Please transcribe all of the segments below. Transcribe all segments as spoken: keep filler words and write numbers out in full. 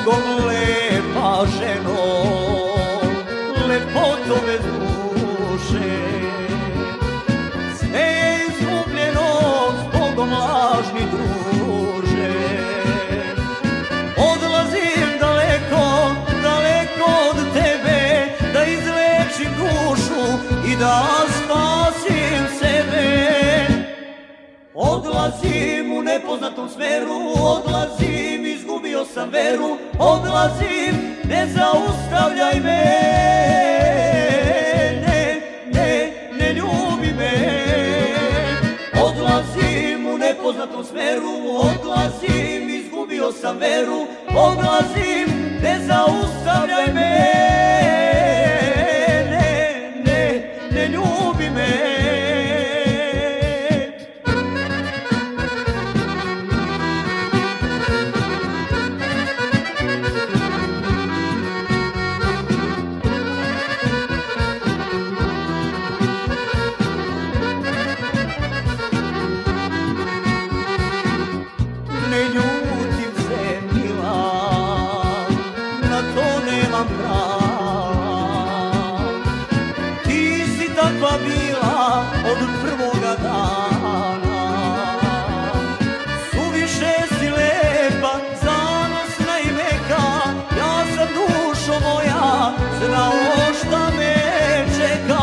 Zbogom lepa ženo, lepotove duše, sve je izgubljeno, zbogom lažni druže. Odlazim daleko, daleko od tebe, da izlečim dušu i da spasim sebe. Odlazim u nepoznatom smeru, odlazim, izgubio sam veru. Odlazim, ne zaustavljaj me, ne, ne, ne ljubi me. Odlazim u nepoznatom smeru, odlazim, izgubio sam veru. Odlazim, ne zaustavljaj me, ne, ne, ne ljubi me. Ne ljutim se mila, na to nemam prava. Ti si takva bila od prvoga dana. Suviše si lepa, zanosna i meka. Ja sam, dušo moja, znao šta me čeka.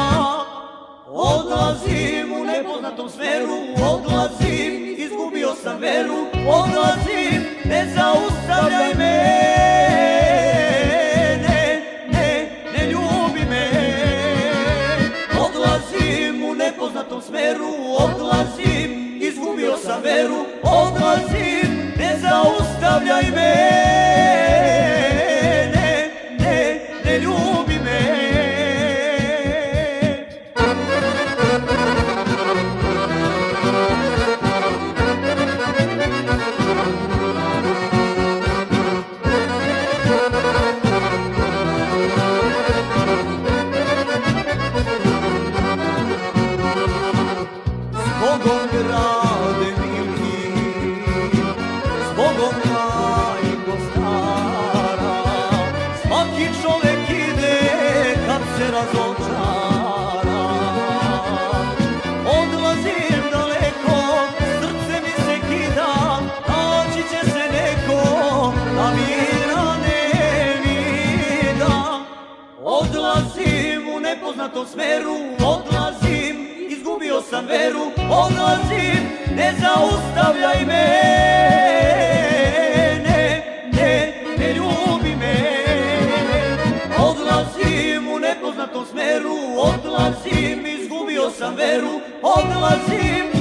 Odlazim u nepoznatom smeru, odlazim, izgubio sam veru. Odlazim, ne zaustavljaj me, ne, ne, ne ljubi me. Odlazim u nepoznatom smeru, odlazim, izgubio sam veru. Odlazim, ne zaustavljaj me, ne, ne, ne ljubi me. Zbogom grade mili, zbogom majko stara, svaki čovek ide kad se razočara. Odlazim daleko, srce mi se kida, naći će se neko da mi rane vida. Odlazim u nepoznatom smeru, odlazim, izgubio sam veru. Odlazim, ne zaustavljaj me, ne, ne, ne ljubi me. Odlazim u nepoznatom smeru, odlazim, izgubio sam veru. Odlazim,